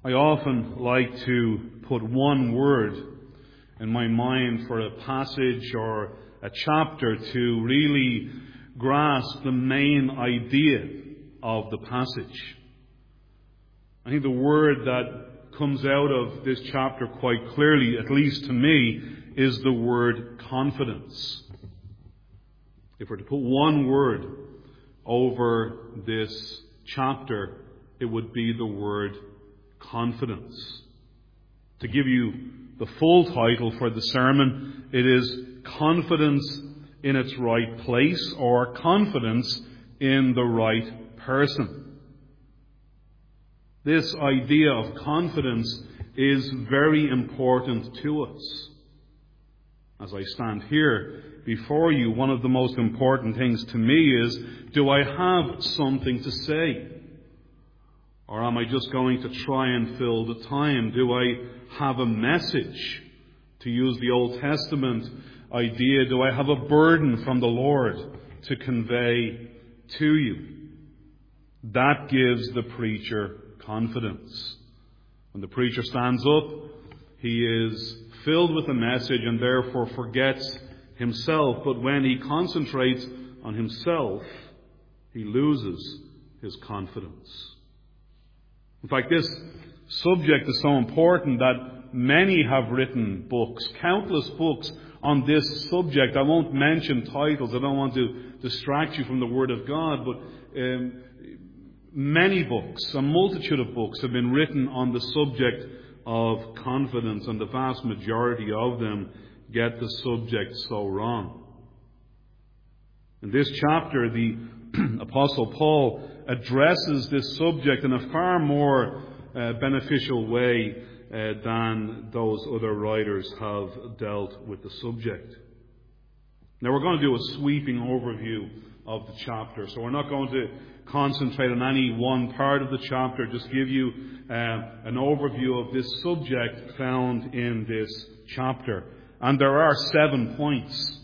I often like to put one word in my mind for a passage or a chapter to really grasp the main idea of the passage. I think the word that comes out of this chapter quite clearly, at least to me, is the word confidence. If we're to put one word over this chapter, it would be the word confidence. To give you the full title for the sermon, it is Confidence in its Right Place, or Confidence in the Right Person. This idea of confidence is very important to us. As I stand here before you, one of the most important things to me is, do I have something to say? Or am I just going to try and fill the time? Do I have a message? To use the Old Testament idea, do I have a burden from the Lord to convey to you? That gives the preacher confidence. When the preacher stands up, he is filled with the message and therefore forgets himself. But when he concentrates on himself, he loses his confidence. In fact, this subject is so important that many have written books, countless books on this subject. I won't mention titles. I don't want to distract you from the Word of God, but many books, a multitude of books have been written on the subject of confidence, and the vast majority of them get the subject so wrong. In this chapter, the Apostle Paul addresses this subject in a far more beneficial way than those other writers have dealt with the subject. Now, we're going to do a sweeping overview of the chapter, so we're not going to concentrate on any one part of the chapter, just give you an overview of this subject found in this chapter. And there are 7 points,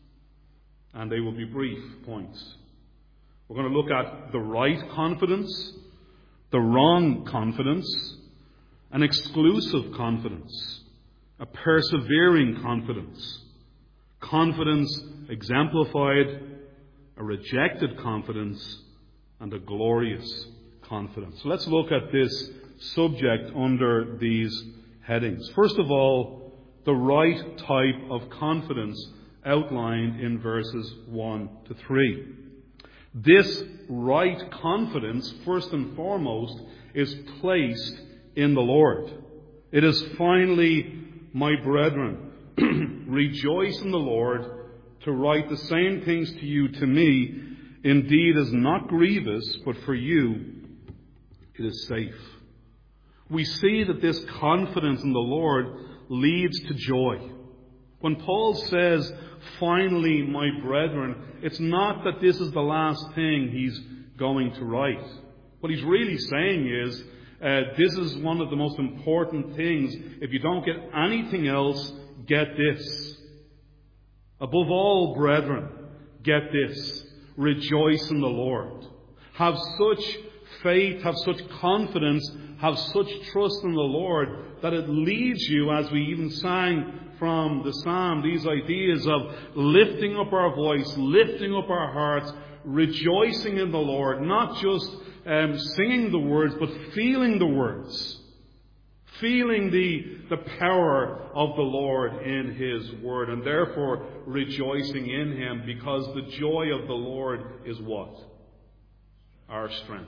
and they will be brief points. We're going to look at the right confidence, the wrong confidence, an exclusive confidence, a persevering confidence, confidence exemplified, a rejected confidence, and a glorious confidence. So let's look at this subject under these headings. First of all, the right type of confidence outlined in verses 1 to 3. This right confidence, first and foremost, is placed in the Lord. It is finally, my brethren, rejoice in the Lord. To write the same things to you, to me, indeed is not grievous, but for you it is safe. We see that this confidence in the Lord leads to joy. When Paul says, finally, my brethren, it's not that this is the last thing he's going to write. What he's really saying is, this is one of the most important things. If you don't get anything else, get this. Above all, brethren, get this. Rejoice in the Lord. Have such faith, have such confidence, have such trust in the Lord that it leads you, as we even sang from the psalm, these ideas of lifting up our voice, lifting up our hearts, rejoicing in the Lord, not just singing the words, but feeling the words. Feeling the power of the Lord in His Word, and therefore rejoicing in Him, because the joy of the Lord is what? Our strength.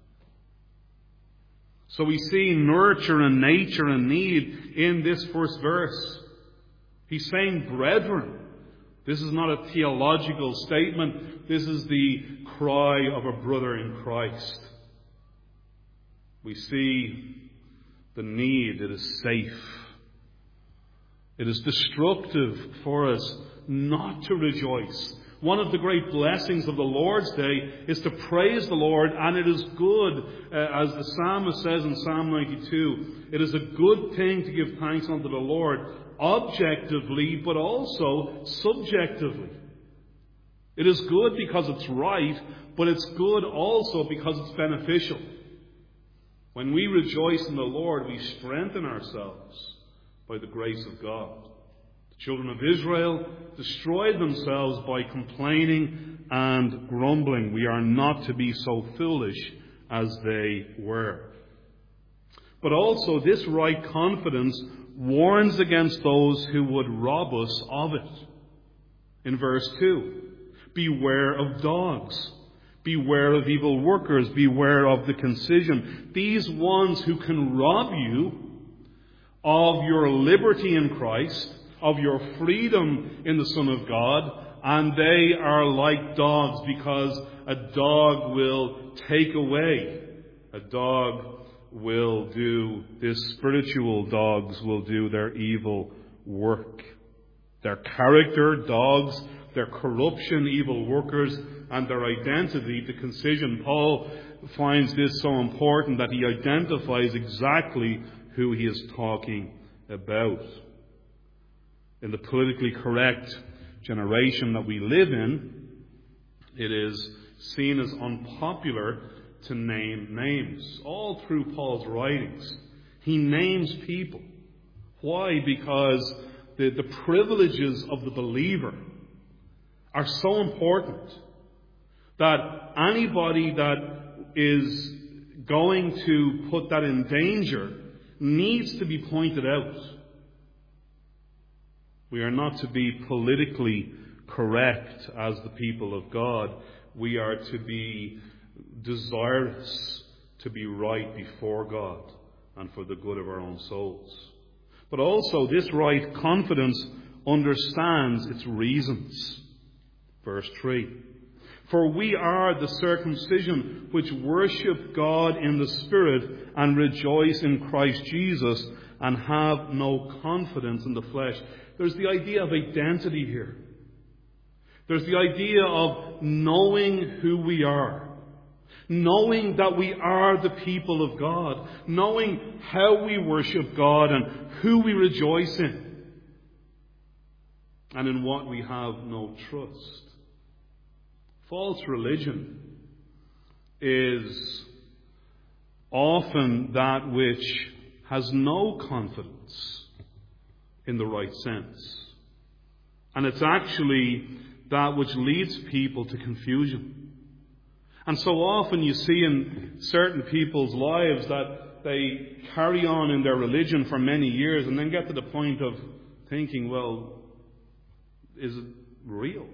So we see nurture and nature and need in this first verse. He's saying, brethren. This is not a theological statement. This is the cry of a brother in Christ. We see the need. It is safe. It is destructive for us not to rejoice. One of the great blessings of the Lord's Day is to praise the Lord, and it is good, as the psalmist says in Psalm 92, it is a good thing to give thanks unto the Lord, objectively, but also subjectively. It is good because it's right, but it's good also because it's beneficial. When we rejoice in the Lord, we strengthen ourselves by the grace of God. The children of Israel destroyed themselves by complaining and grumbling. We are not to be so foolish as they were. But also, this right confidence warns against those who would rob us of it. In verse 2, beware of dogs. Beware of evil workers. Beware of the concision. These ones who can rob you of your liberty in Christ, of your freedom in the Son of God, and they are like dogs, because a dog will take away. A dog will do, this spiritual dogs will do their evil work. Their character, dogs, their corruption, evil workers, and their identity, the concision. Paul finds this so important that he identifies exactly who he is talking about. In the politically correct generation that we live in, it is seen as unpopular to name names. All through Paul's writings, he names people. Why? Because the privileges of the believer are so important that anybody that is going to put that in danger needs to be pointed out. We are not to be politically correct as the people of God. We are to be desirous to be right before God and for the good of our own souls. But also, this right confidence understands its reasons. Verse 3. For we are the circumcision which worship God in the Spirit and rejoice in Christ Jesus and have no confidence in the flesh. There's the idea of identity here. There's the idea of knowing who we are. Knowing that we are the people of God. Knowing how we worship God and who we rejoice in. And in what we have no trust. False religion is often that which has no confidence in the right sense. And it's actually that which leads people to confusion. And so often you see in certain people's lives that they carry on in their religion for many years and then get to the point of thinking, well, is it real?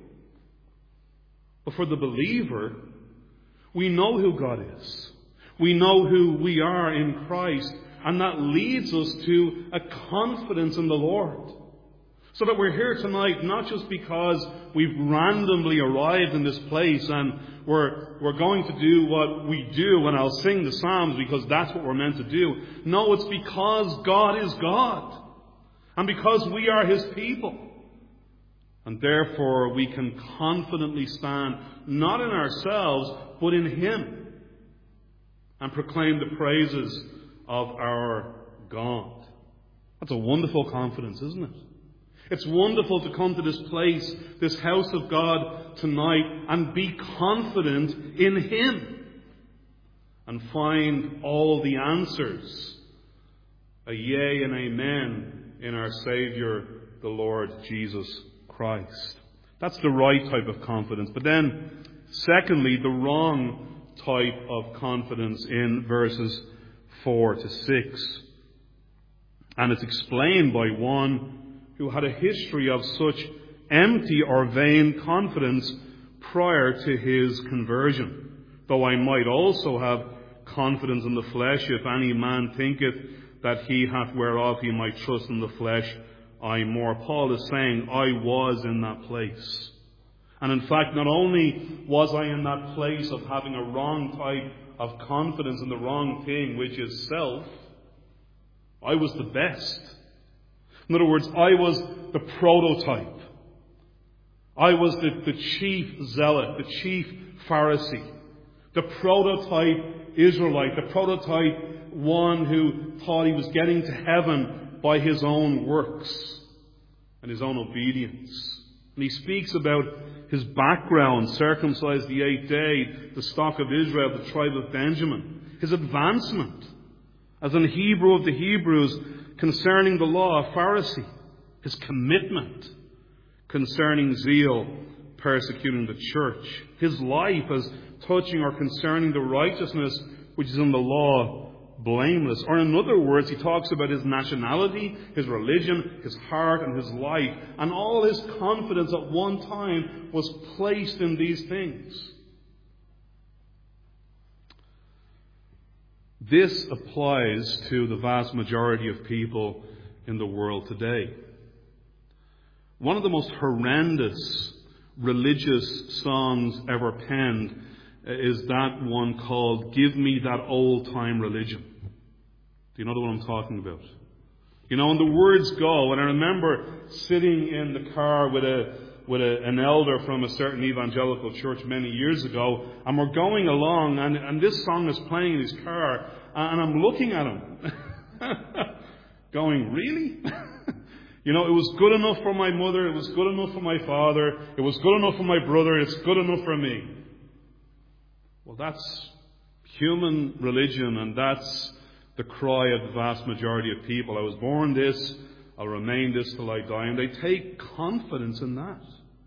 But for the believer, we know who God is. We know who we are in Christ. And that leads us to a confidence in the Lord. So that we're here tonight not just because we've randomly arrived in this place and we're going to do what we do, and I'll sing the Psalms because that's what we're meant to do. No, it's because God is God. And because we are His people. And therefore we can confidently stand not in ourselves but in Him and proclaim the praises of our God. That's a wonderful confidence, isn't it? It's wonderful to come to this place, this house of God tonight, and be confident in Him and find all the answers, a yea and amen, in our Saviour, the Lord Jesus Christ. That's the right type of confidence. But then, secondly, the wrong type of confidence in verses 4 to 6. And it's explained by one who had a history of such empty or vain confidence prior to his conversion. Though I might also have confidence in the flesh, if any man thinketh that he hath whereof he might trust in the flesh, I more. Paul is saying, I was in that place. And in fact, not only was I in that place of having a wrong type of confidence in the wrong thing, which is self, I was the best. In other words, I was the prototype. I was the chief zealot, the chief Pharisee, the prototype Israelite, the prototype one who thought he was getting to heaven by his own works and his own obedience. And he speaks about his background, circumcised the 8th day, the stock of Israel, the tribe of Benjamin, his advancement, As in Hebrew of the Hebrews, concerning the law, a Pharisee. His commitment concerning zeal, persecuting the church. His life as touching or concerning the righteousness which is in the law, blameless. Or in other words, he talks about his nationality, his religion, his heart, and his life. And all his confidence at one time was placed in these things. This applies to the vast majority of people in the world today. One of the most horrendous religious songs ever penned is that one called "Give Me That Old Time Religion." Do you know what I'm talking about? You know, and the words go, and I remember sitting in the car with an elder from a certain evangelical church many years ago, and we're going along, and this song is playing in his car, and I'm looking at him, going, really? You know, it was good enough for my mother, it was good enough for my father, it was good enough for my brother, it's good enough for me. Well, that's human religion, and that's the cry of the vast majority of people. I was born this, I'll remain this till I die, and they take confidence in that.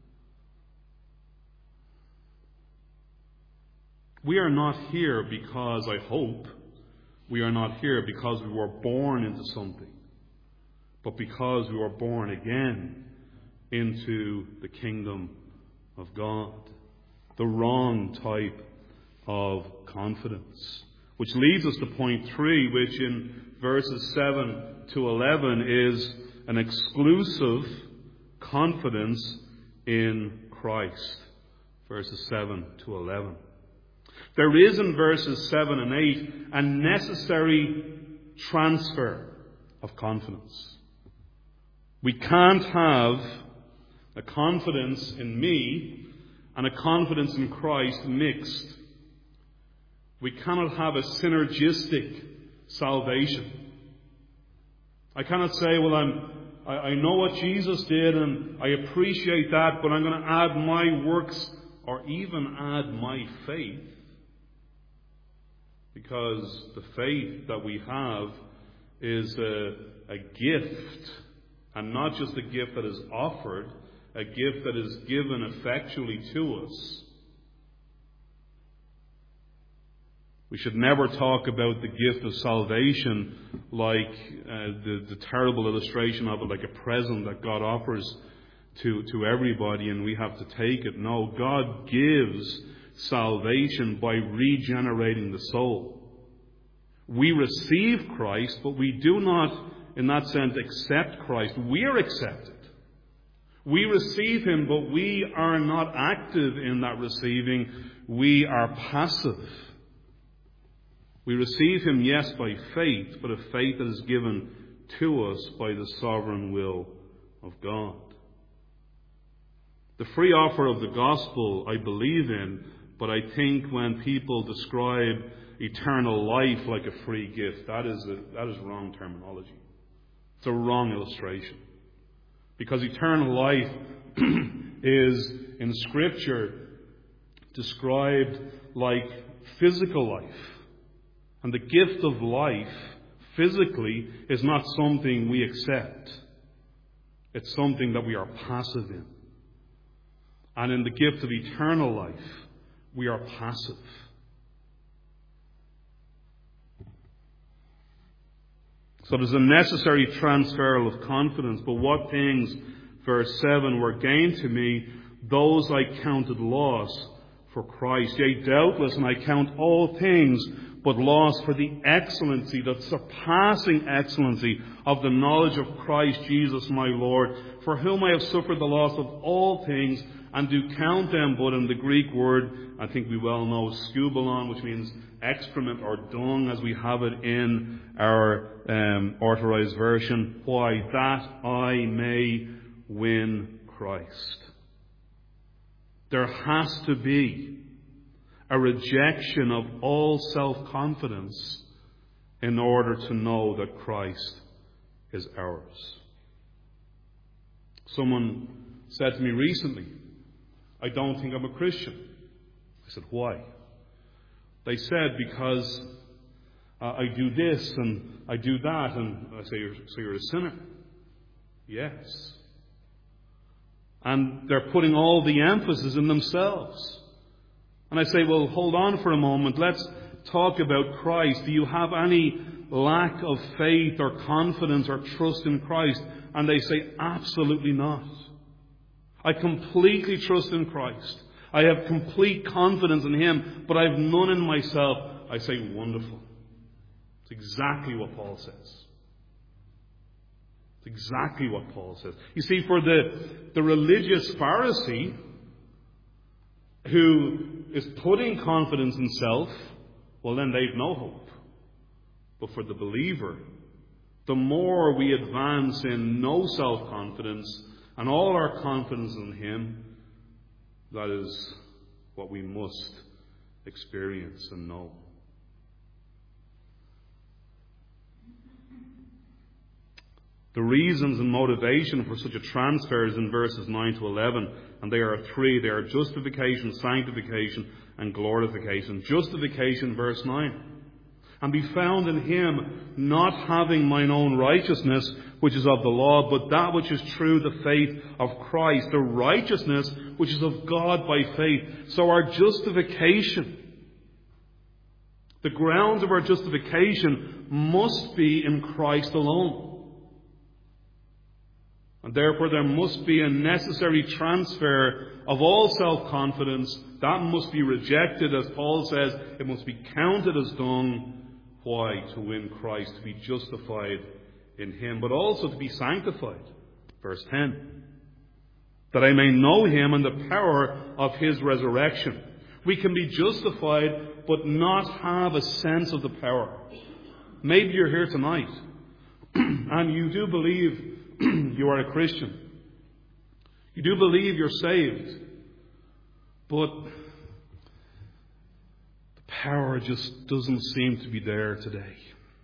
We are not here because, I hope, we are not here because we were born into something, but because we were born again into the kingdom of God. The wrong type of confidence. Which leads us to point 3, which in verses 7 to 11 is an exclusive confidence in Christ. Verses 7 to 11. There is in verses 7 and 8 a necessary transfer of confidence. We can't have a confidence in me and a confidence in Christ mixed. We cannot have a synergistic salvation. I cannot say, well, I know what Jesus did and I appreciate that, but I'm going to add my works or even add my faith. Because the faith that we have is a gift, and not just a gift that is offered, a gift that is given effectually to us. We should never talk about the gift of salvation like the terrible illustration of it, like a present that God offers to everybody and we have to take it. No, God gives salvation by regenerating the soul. We receive Christ, but we do not, in that sense, accept Christ. We are accepted. We receive Him, but we are not active in that receiving. We are passive. We receive Him, yes, by faith, but a faith that is given to us by the sovereign will of God. The free offer of the gospel I believe in, but I think when people describe eternal life like a free gift, that is wrong terminology. It's a wrong illustration. Because eternal life is, in Scripture, described like physical life. And the gift of life, physically, is not something we accept. It's something that we are passive in. And in the gift of eternal life, we are passive. So there's a necessary transfer of confidence. But what things, verse 7, were gained to me, those I counted loss for Christ. Yea, doubtless, and I count all things but loss for the excellency, the surpassing excellency of the knowledge of Christ Jesus my Lord, for whom I have suffered the loss of all things, and do count them, but in the Greek word, I think we well know, skubalon, which means excrement or dung, as we have it in our authorized version. Why? That I may win Christ. There has to be a rejection of all self-confidence in order to know that Christ is ours. Someone said to me recently, I don't think I'm a Christian. I said, why? They said, because I do this and I do that, and I say, so you're a sinner? Yes. And they're putting all the emphasis in themselves. And I say, well, hold on for a moment. Let's talk about Christ. Do you have any lack of faith or confidence or trust in Christ? And they say, absolutely not. I completely trust in Christ. I have complete confidence in Him, but I have none in myself. I say, wonderful. It's exactly what Paul says. It's exactly what Paul says. You see, for the religious Pharisee who is putting confidence in self, well, then they've no hope. But for the believer, the more we advance in no self-confidence and all our confidence in Him, that is what we must experience and know. The reasons and motivation for such a transfer is in verses 9 to 11, and they are three. They are justification, sanctification, and glorification. Justification, verse 9. And be found in Him, not having mine own righteousness, which is of the law, but that which is through the faith of Christ, the righteousness which is of God by faith. So our justification, the grounds of our justification, must be in Christ alone. And therefore there must be a necessary transfer of all self-confidence. That must be rejected, as Paul says. It must be counted as dung. Why? To win Christ, to be justified in Him, but also to be sanctified. Verse 10. That I may know Him and the power of His resurrection. We can be justified, but not have a sense of the power. Maybe you're here tonight, and you do believe you are a Christian. You do believe you're saved. But the power just doesn't seem to be there today.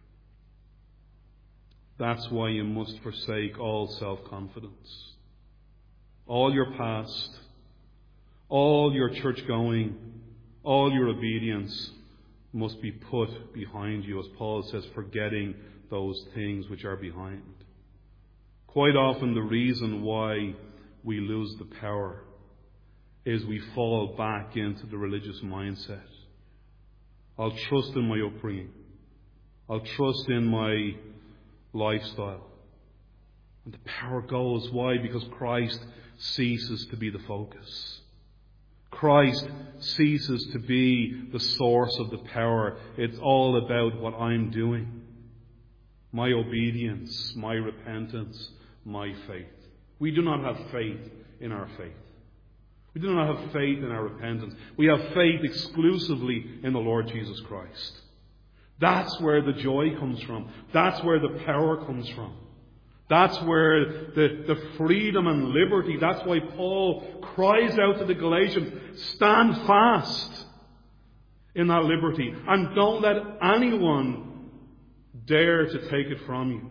That's why you must forsake all self-confidence. All your past, all your church going, all your obedience must be put behind you, as Paul says, forgetting those things which are behind. Quite often the reason why we lose the power is we fall back into the religious mindset. I'll trust in my upbringing. I'll trust in my lifestyle. And the power goes. Why? Because Christ ceases to be the focus. Christ ceases to be the source of the power. It's all about what I'm doing. My obedience, my repentance, my faith. We do not have faith in our faith. We do not have faith in our repentance. We have faith exclusively in the Lord Jesus Christ. That's where the joy comes from. That's where the power comes from. That's where the freedom and liberty. That's why Paul cries out to the Galatians, stand fast in that liberty and don't let anyone dare to take it from you.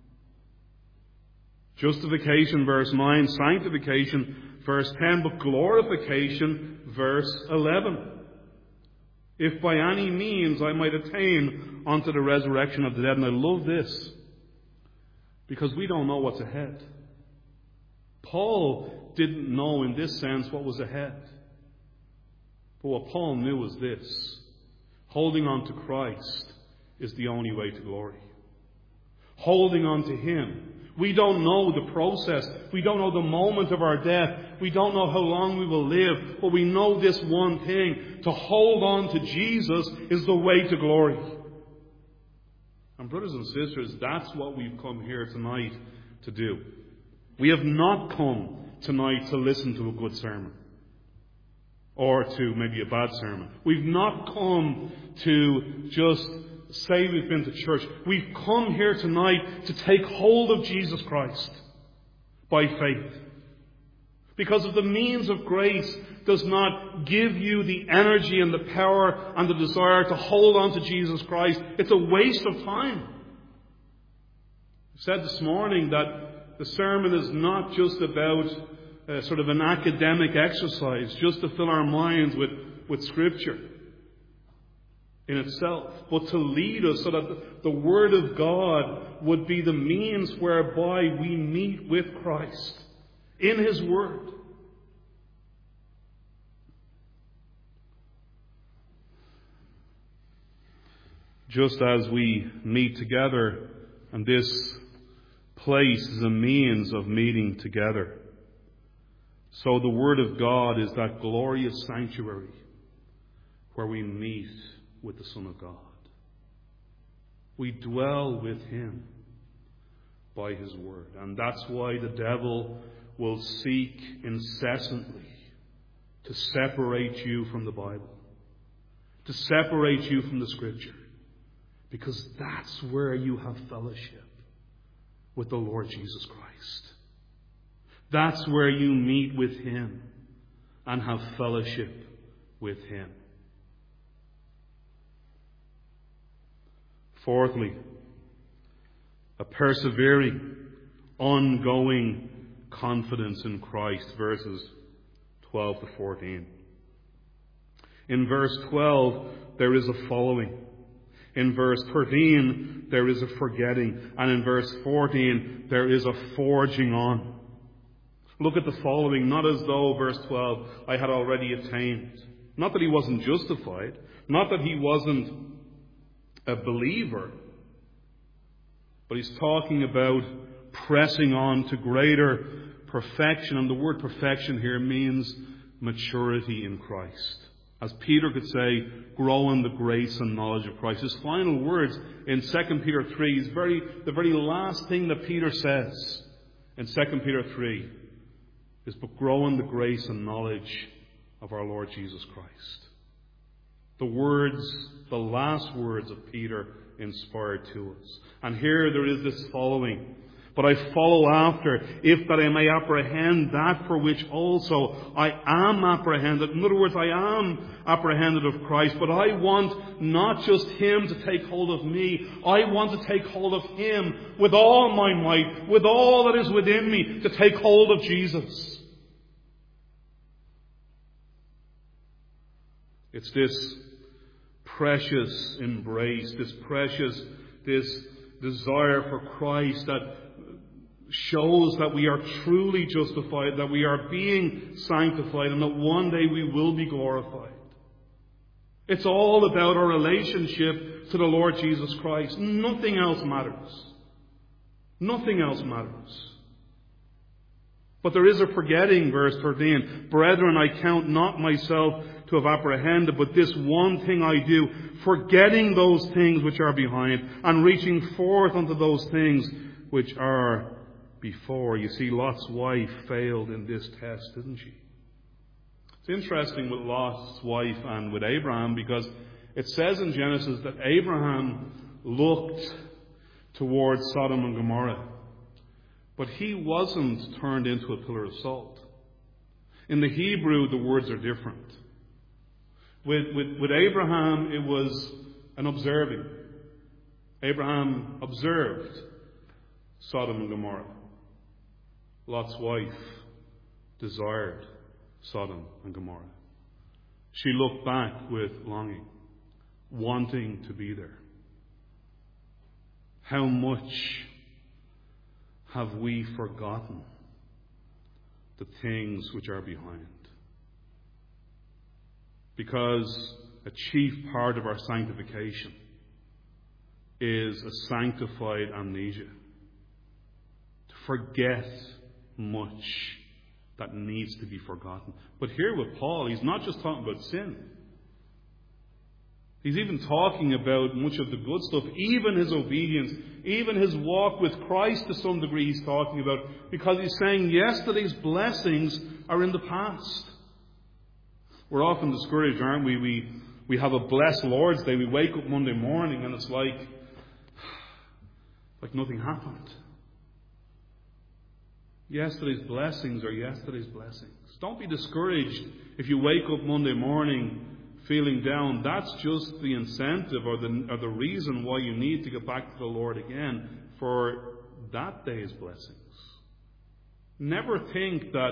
Justification, verse 9. Sanctification, verse 10. But glorification, verse 11. If by any means I might attain unto the resurrection of the dead. And I love this, because we don't know what's ahead. Paul didn't know in this sense what was ahead. But what Paul knew was this: holding on to Christ is the only way to glory. Holding on to Him. We don't know the process. We don't know the moment of our death. We don't know how long we will live. But we know this one thing: to hold on to Jesus is the way to glory. And brothers and sisters, that's what we've come here tonight to do. We have not come tonight to listen to a good sermon. Or to maybe a bad sermon. We've not come to just say we've been to church. We've come here tonight to take hold of Jesus Christ by faith. Because if the means of grace does not give you the energy and the power and the desire to hold on to Jesus Christ, it's a waste of time. I said this morning that the sermon is not just about sort of an academic exercise, just to fill our minds with Scripture. in itself, but to lead us so that the Word of God would be the means whereby we meet with Christ in His Word. Just as we meet together, and this place is a means of meeting together, so the Word of God is that glorious sanctuary where we meet with the Son of God. We dwell with Him by His Word. And that's why the devil will seek incessantly to separate you from the Bible, to separate you from the Scripture, because that's where you have fellowship with the Lord Jesus Christ. That's where you meet with Him and have fellowship with Him. Fourthly, a persevering, ongoing confidence in Christ, verses 12 to 14. In verse 12, there is a following. In verse 13, there is a forgetting. And in verse 14, there is a forging on. Look at the following, not as though, verse 12, I had already attained. Not that he wasn't justified. Not that he wasn't a believer. But he's talking about pressing on to greater perfection. And the word perfection here means maturity in Christ. As Peter could say, grow in the grace and knowledge of Christ. His final words in 2 Peter 3 is the very last thing that Peter says in 2 Peter 3 is, but grow in the grace and knowledge of our Lord Jesus Christ. The last words of Peter inspired to us. And here there is this following. But I follow after, if that I may apprehend that for which also I am apprehended. In other words, I am apprehended of Christ, but I want not just Him to take hold of me. I want to take hold of Him with all my might, with all that is within me, to take hold of Jesus. It's this precious embrace, this desire for Christ that shows that we are truly justified, that we are being sanctified, and that one day we will be glorified. It's all about our relationship to the Lord Jesus Christ. Nothing else matters. Nothing else matters. But there is a forgetting, verse 13. Brethren, I count not myself to have apprehended, but this one thing I do, forgetting those things which are behind, and reaching forth unto those things which are before. You see, Lot's wife failed in this test, didn't she? It's interesting with Lot's wife and with Abraham, because it says in Genesis that Abraham looked towards Sodom and Gomorrah, but he wasn't turned into a pillar of salt. In the Hebrew, the words are different. With Abraham, it was an observing. Abraham observed Sodom and Gomorrah. Lot's wife desired Sodom and Gomorrah. She looked back with longing, wanting to be there. How much have we forgotten the things which are behind? Because a chief part of our sanctification is a sanctified amnesia. To forget much that needs to be forgotten. But here with Paul, he's not just talking about sin. He's even talking about much of the good stuff, even his obedience, even his walk with Christ to some degree he's talking about, because he's saying yesterday's blessings are in the past. We're often discouraged, aren't we? We have a blessed Lord's Day. We wake up Monday morning and it's like nothing happened. Yesterday's blessings are yesterday's blessings. Don't be discouraged if you wake up Monday morning feeling down. That's just the incentive or the reason why you need to get back to the Lord again for that day's blessings. Never think that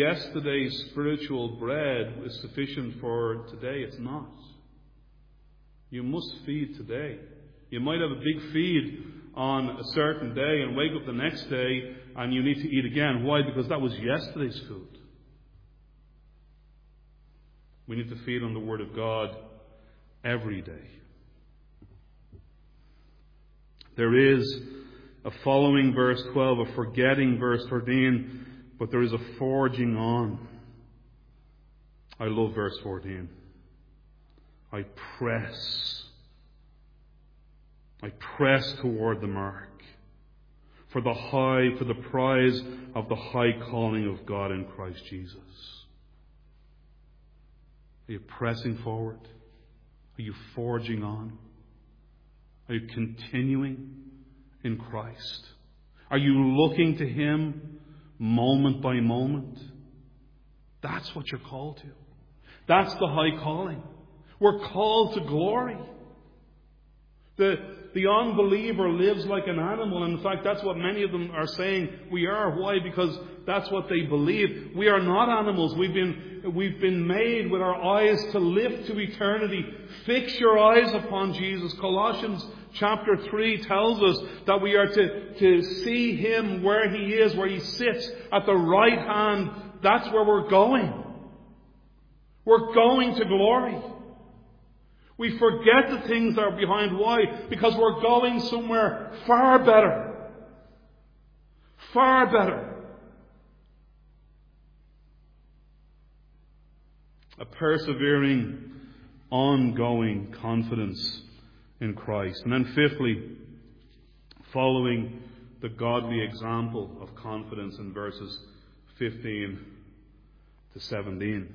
yesterday's spiritual bread is sufficient for today. It's not. You must feed today. You might have a big feed on a certain day and wake up the next day and you need to eat again. Why? Because that was yesterday's food. We need to feed on the Word of God every day. There is a following verse 12, a forgetting verse 13, but there is a forging on. I love verse 14. I press toward the mark for the prize of the high calling of God in Christ Jesus. Are you pressing forward? Are you forging on? Are you continuing in Christ? Are you looking to Him moment by moment? That's what you're called to. That's the high calling. We're called to glory. The unbeliever lives like an animal. In fact, that's what many of them are saying we are. Why? Because that's what they believe. We are not animals. We've been made with our eyes to lift to eternity. Fix your eyes upon Jesus. Colossians chapter 3 tells us that we are to see Him where He is, where He sits at the right hand. That's where we're going. We're going to glory. We forget the things that are behind. Why? Because we're going somewhere far better. Far better. A persevering, ongoing confidence in Christ. And then fifthly, following the godly example of confidence in verses 15 to 17.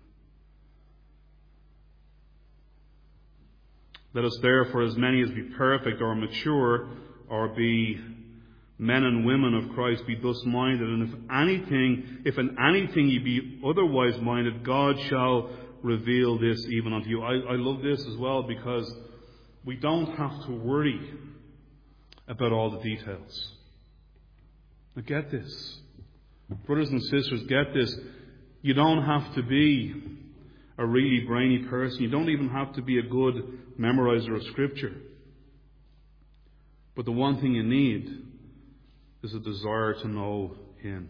Let us therefore, as many as be perfect or mature, or be men and women of Christ, be thus minded. And if in anything ye be otherwise minded, God shall reveal this even unto you. I love this as well, because we don't have to worry about all the details. Now get this. Brothers and sisters, get this. You don't have to be a really brainy person. You don't even have to be a good memorizer of Scripture. But the one thing you need is a desire to know Him.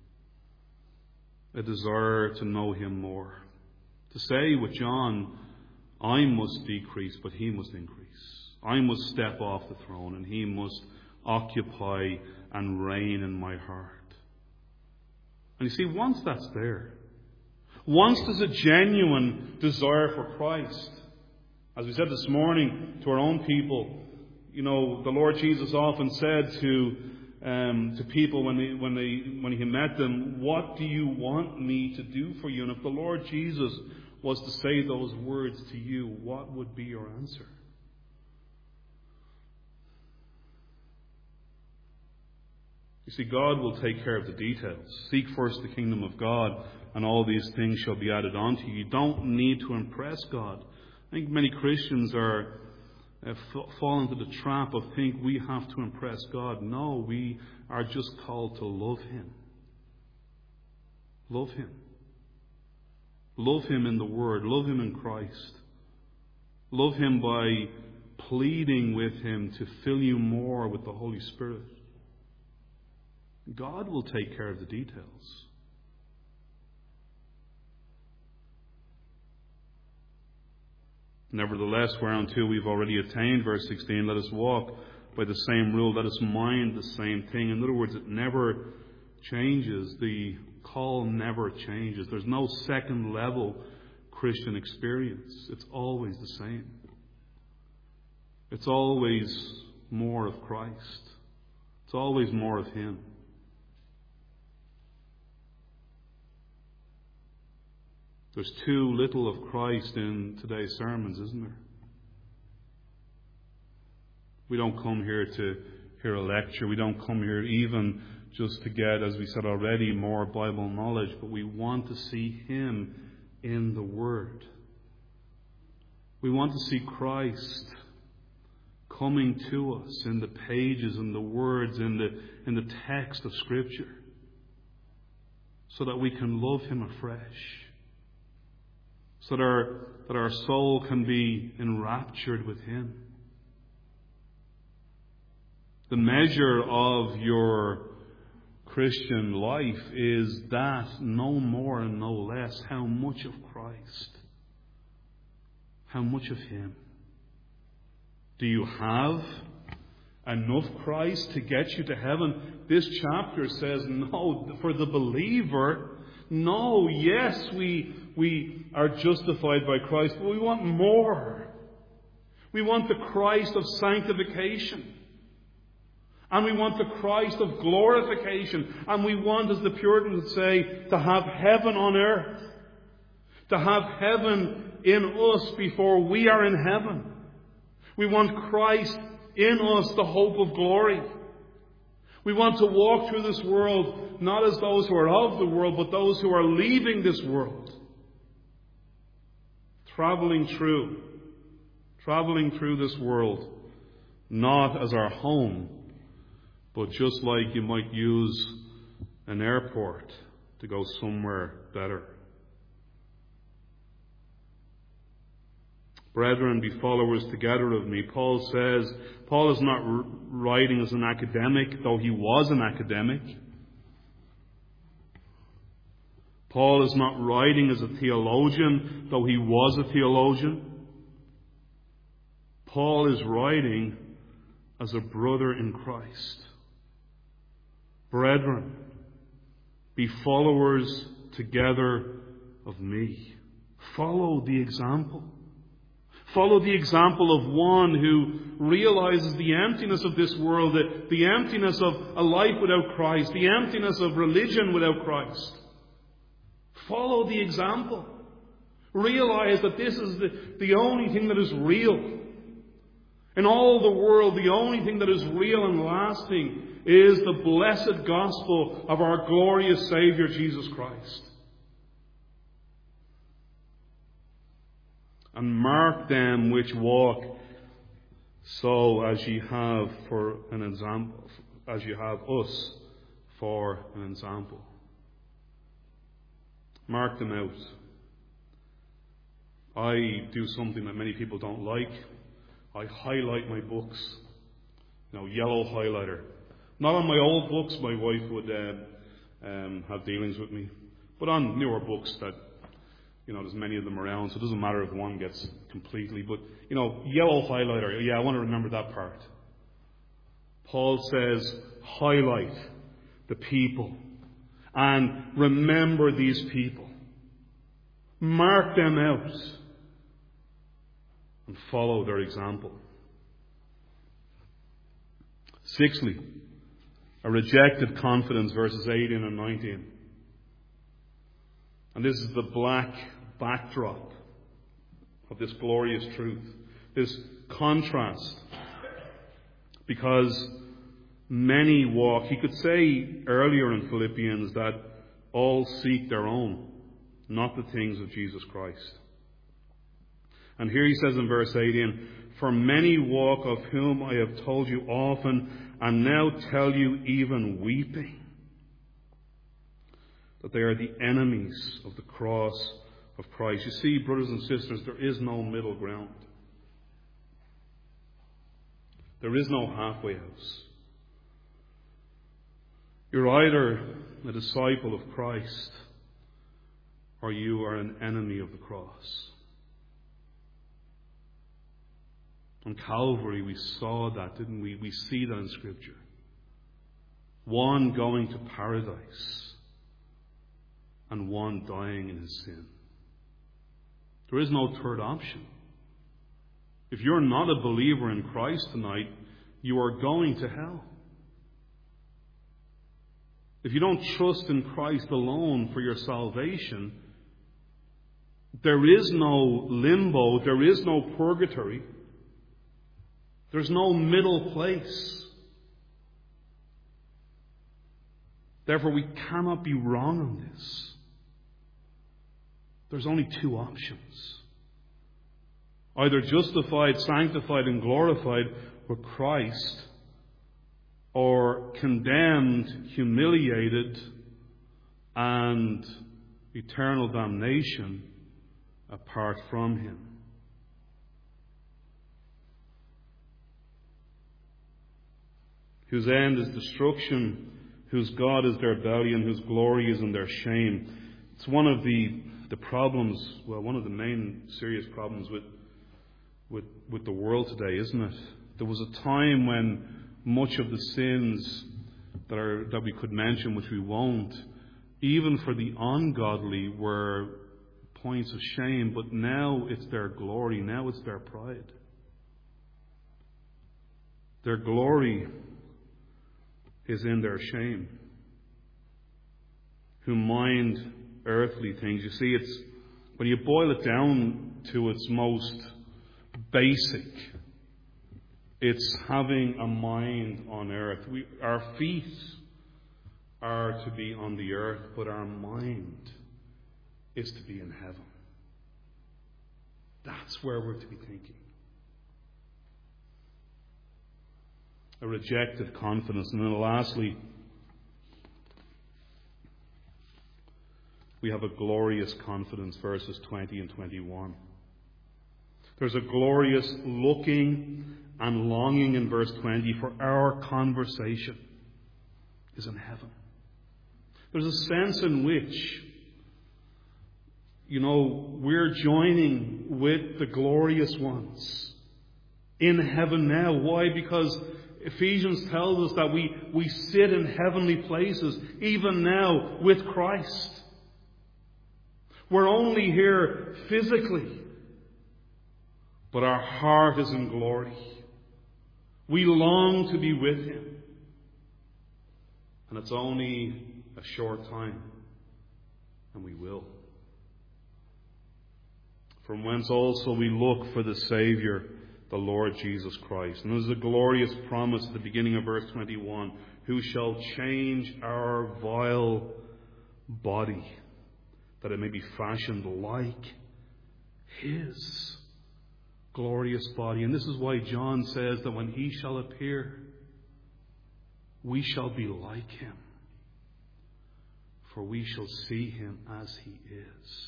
A desire to know Him more. To say with John, I must decrease, but He must increase. I must step off the throne, and He must occupy and reign in my heart. And you see, once that's there, once there's a genuine desire for Christ, as we said this morning to our own people, the Lord Jesus often said to people when He met them, what do you want me to do for you? And if the Lord Jesus was to say those words to you, what would be your answer? You see, God will take care of the details. Seek first the kingdom of God, and all these things shall be added on to you. You don't need to impress God. I think many Christians fall into the trap of think we have to impress God. No, we are just called to love Him. Love Him. Love Him in the Word. Love Him in Christ. Love Him by pleading with Him to fill you more with the Holy Spirit. God will take care of the details. Nevertheless, whereunto we've already attained, verse 16, let us walk by the same rule, let us mind the same thing. In other words, it never changes. The call never changes. There's no second level Christian experience. It's always the same. It's always more of Christ. It's always more of Him. There's too little of Christ in today's sermons, isn't there? We don't come here to hear a lecture. We don't come here even just to get, as we said already, more Bible knowledge. But we want to see Him in the Word. We want to see Christ coming to us in the pages, in the words, in the text of Scripture, so that we can love Him afresh. so that our soul can be enraptured with Him. The measure of your Christian life is that, no more and no less, how much of Christ, how much of Him. Do you have enough Christ to get you to heaven? This chapter says no. For the believer, no. Yes, we are justified by Christ, but we want more. We want the Christ of sanctification. And we want the Christ of glorification. And we want, as the Puritans would say, to have heaven on earth. To have heaven in us before we are in heaven. We want Christ in us, the hope of glory. We want to walk through this world not as those who are of the world, but those who are leaving this world. Traveling through this world, not as our home, but just like you might use an airport to go somewhere better. Brethren, be followers together of me. Paul is not writing as an academic, though he was an academic. Paul is not writing as a theologian, though he was a theologian. Paul is writing as a brother in Christ. Brethren, be followers together of me. Follow the example. Follow the example of one who realizes the emptiness of this world, the emptiness of a life without Christ, the emptiness of religion without Christ. Follow the example. Realize that this is the only thing that is real. In all the world, the only thing that is real and lasting is the blessed gospel of our glorious Saviour, Jesus Christ. And mark them which walk so as ye have for an example, as you have us for an example. Mark them out. I do something that many people don't like. I highlight my books. Yellow highlighter. Not on my old books, my wife would have dealings with me. But on newer books that, there's many of them around, so it doesn't matter if one gets completely. But, yellow highlighter, I want to remember that part. Paul says, highlight the people. And remember these people. Mark them out. And follow their example. Sixthly, a rejected confidence, verses 18 and 19. And this is the black backdrop of this glorious truth. This contrast. Because many walk. He could say earlier in Philippians that all seek their own, not the things of Jesus Christ. And here he says in verse 18, for many walk, of whom I have told you often, and now tell you even weeping, that they are the enemies of the cross of Christ. You see, brothers and sisters, there is no middle ground. There is no halfway house. You're either a disciple of Christ, or you are an enemy of the cross. On Calvary we saw that, didn't we? We see that in Scripture. One going to paradise and one dying in his sin. There is no third option. If you're not a believer in Christ tonight, you are going to hell. If you don't trust in Christ alone for your salvation, there is no limbo, there is no purgatory. There's no middle place. Therefore, we cannot be wrong on this. There's only two options. Either justified, sanctified, and glorified with Christ, or condemned, humiliated, and eternal damnation apart from him. Whose end is destruction, whose God is their belly, and whose glory is in their shame. It's one of the problems, well, one of the main serious problems with the world today, isn't it? There was a time when much of the sins that we could mention, which we won't, even for the ungodly, were points of shame, but now it's their glory, now it's their pride. Their glory is in their shame. Who mind earthly things. You see, it's when you boil it down to its most basic, it's having a mind on earth. Our feet are to be on the earth, but our mind is to be in heaven. That's where we're to be thinking. A rejected confidence. And then lastly, we have a glorious confidence, verses 20 and 21. There's a glorious looking and longing in verse 20 for our conversation is in heaven. There's a sense in which, we're joining with the glorious ones in heaven now. Why? Because Ephesians tells us that we sit in heavenly places even now with Christ. We're only here physically, but our heart is in glory. We long to be with him. And it's only a short time, and we will. From whence also we look for the Saviour, the Lord Jesus Christ. And there's a glorious promise at the beginning of verse 21, who shall change our vile body, that it may be fashioned like his glorious body. And this is why John says that when he shall appear, we shall be like him, for we shall see him as he is.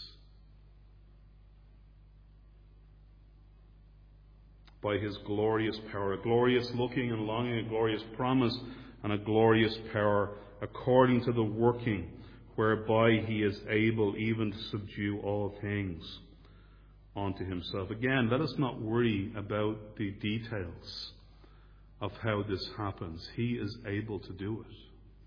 By his glorious power, a glorious looking and longing, a glorious promise, and a glorious power, according to the working whereby he is able even to subdue all things unto himself. Again, let us not worry about the details of how this happens. He is able to do it.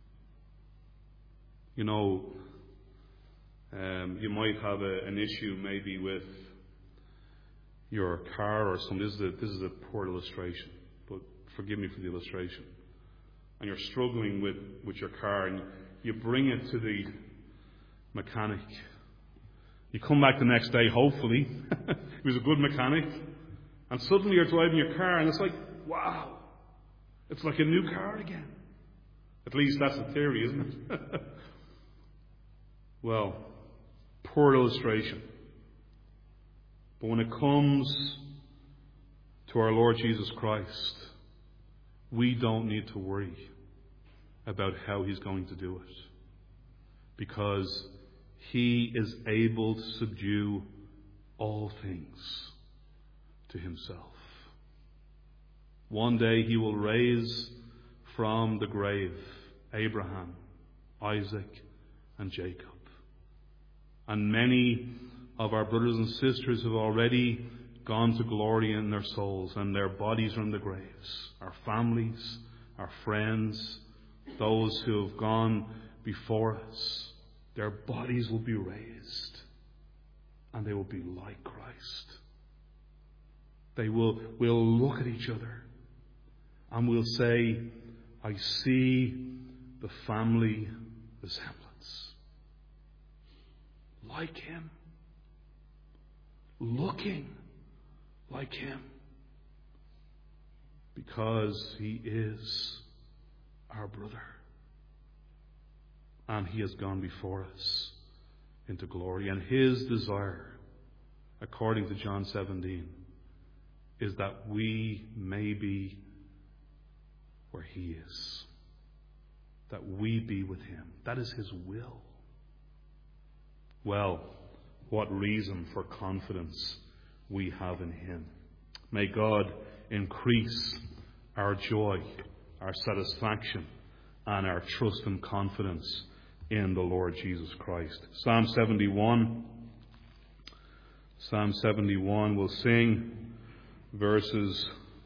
You might have an issue maybe with your car or something. This is a poor illustration, but forgive me for the illustration. And you're struggling with your car, and you bring it to the mechanic. You come back the next day, hopefully. He was a good mechanic. And suddenly you're driving your car, and it's like, wow, it's like a new car again. At least that's the theory, isn't it? Well, poor illustration. But when it comes to our Lord Jesus Christ, we don't need to worry about how he's going to do it, because he is able to subdue all things to himself. One day he will raise from the grave Abraham, Isaac, and Jacob. And many of our brothers and sisters have already gone to glory in their souls, and their bodies are in the graves. Our families, our friends, those who have gone before us, their bodies will be raised, and they will be like Christ. We'll look at each other, and we'll say, I see the family resemblance. Like him. Looking like him. Because he is our brother. And he has gone before us into glory. And his desire, according to John 17, is that we may be where he is. That we be with him. That is his will. Well, what reason for confidence we have in him. May God increase our joy, our satisfaction, and our trust and confidence in the Lord Jesus Christ. Psalm 71. Psalm 71, we'll sing verses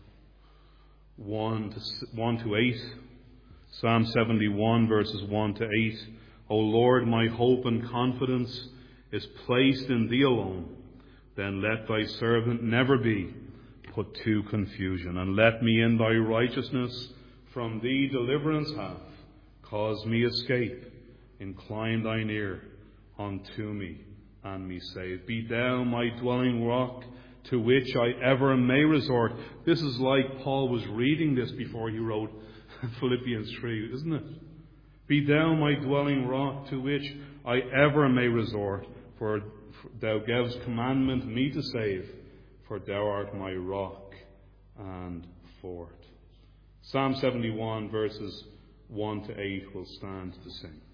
1 to 8. Psalm 71, verses 1 to 8. O Lord, my hope and confidence is placed in thee alone. Then let thy servant never be put to confusion. And let me in thy righteousness from thee deliverance have. Cause me escape. Incline thine ear unto me, and me save. Be thou my dwelling rock, to which I ever may resort. This is like Paul was reading this before he wrote Philippians 3, isn't it? Be thou my dwelling rock, to which I ever may resort. For thou gavest commandment me to save, for thou art my rock and fort. Psalm 71, verses 1 to 8 will stand to sing.